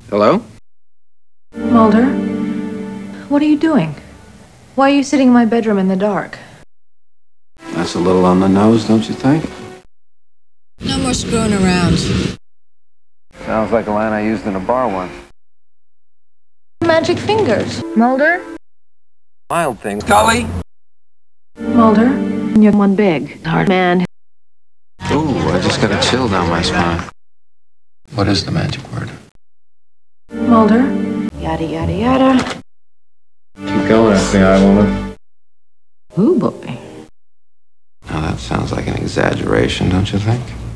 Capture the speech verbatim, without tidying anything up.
Hello? Mulder? What are you doing? Why are you sitting in my bedroom in the dark? That's a little on the nose, don't you think? No more screwing around. Sounds like a line I used in a bar once. Magic fingers. Mulder? Wild thing. Scully? Mulder? You're one big, hard man. Ooh, I just got a chill down my spine. What is the magic word? Mulder? Yada, yada, yada. Keep going, F B I woman. Ooh, boy. Now that sounds like an exaggeration, don't you think?